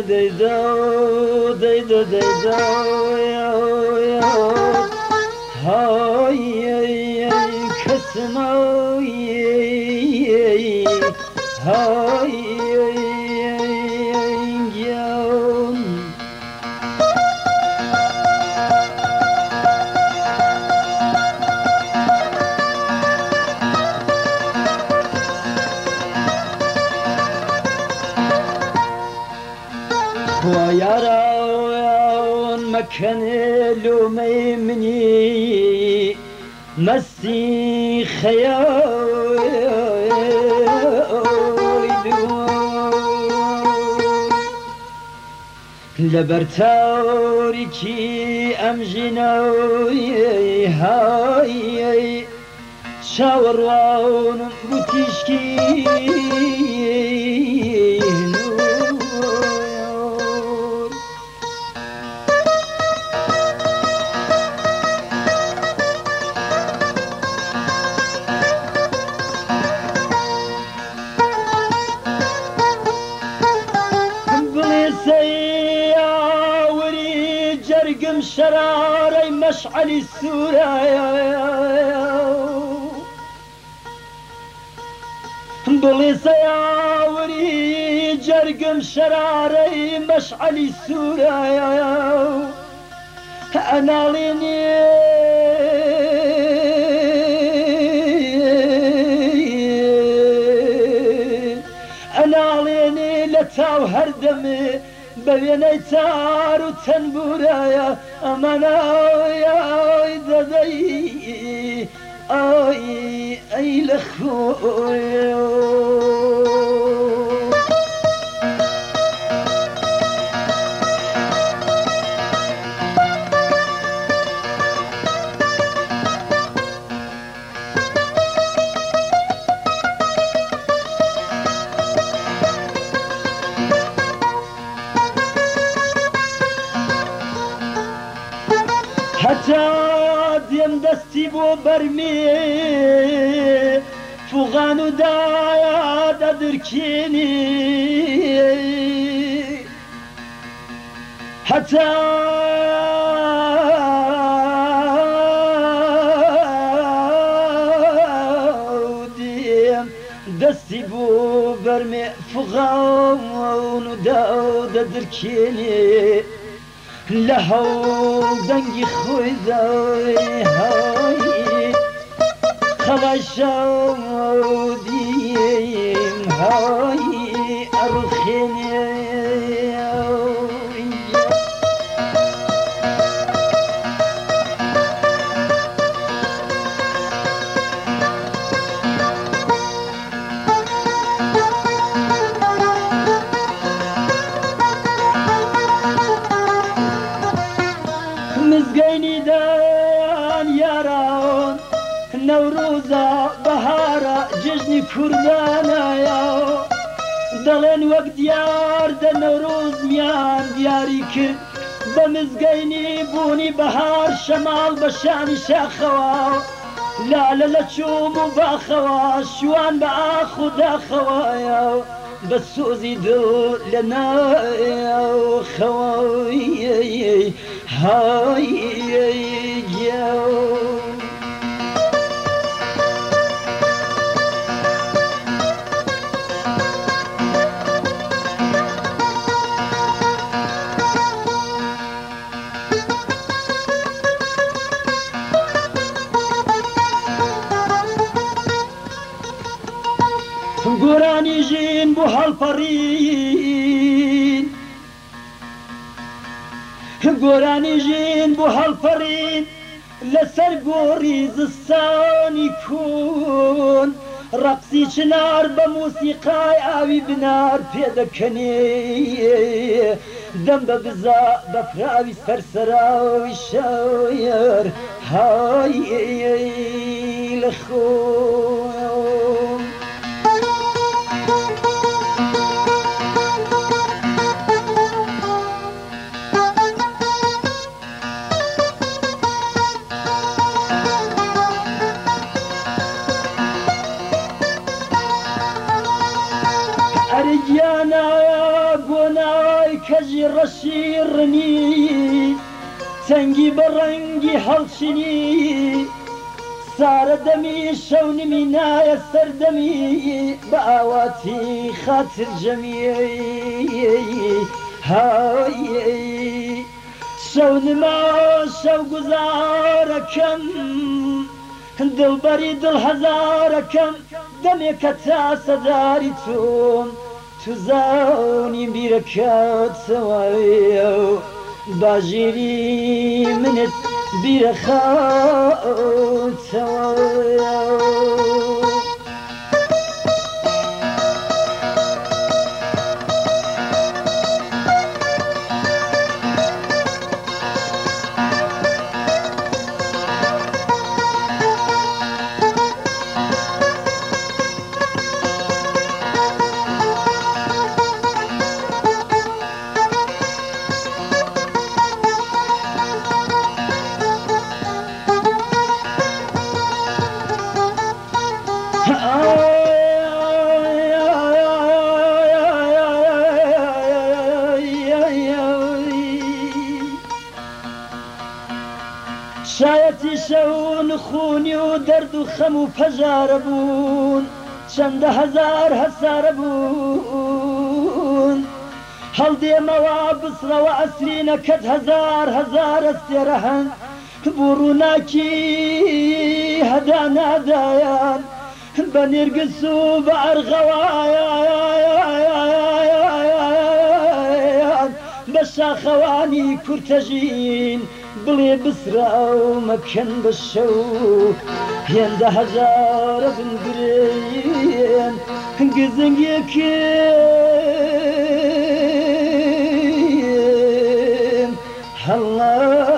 ويرون مكان لومي مني مسي لبرتاوريكي أمجنوي هاي شاورون بوتيشكي شراري مشعل السورة بلي سياوري جرقم شراري مشعل السورة أنا ليني لتاو هردمي ببيني تار وتنبورايا أمانا يا ددي أي لخويا حتى ديم دستي بو برمي فوغانو دايا ددركيني حتى ديم دستي بو برمي فوغانو دايا ددركيني لهو دنگی خویدای هایی خلاشو دیم هایی ارخینی مزگینی دان یاران نوروزا بهارا جشنی کردانا یا دلن وقت دیار ده نوروز میان دیاری کرد بمزگینی بونی بهار شمال بشانی شاخوا لالا لچوم و باخوا شوان با خدا خوایا بسوزي دو لنا خواي هاي جو قراني جين بو هالفرين قراني جين بو هالفرين لسر قوري زستان يكون رقصي شنار بموسيقى اوي بنار بيدكني دم ببزا بفراوي سرسراوي شاير هاي لخون أرجانا قناي کەژی ڕەشیڕنی چەنگی بە ڕەنگی هەڵچینی سارە دەمی شەونمی نایە سەردەمی بە ئاواتی خاتر جەمی هایی شەونما شەو گوزارەکەم دڵبەری دڵ هەزارەکەم دەمێکە تا سەداری تۆم تو زانی بیرەکەتەوە باژیری منت بیرەخەوتەوە شایەتی شەون خونی و دەرد و خەم و پەژارە بوون چەندە هەزار هەسارە بوون هەڵدێمەوە بسرەوە ئەسرینەکەت هەزار هەزار ئەستێرە هەن بوو ڕووناکی هەدا نادایان بە نێرگس و بە ئەرغەوایان بە شاخەوانی کورتەژین بڵێ بسرە ئەو مەکەن بە شەو هێندە هەزارە بنگرێن گزنگێکم هەڵا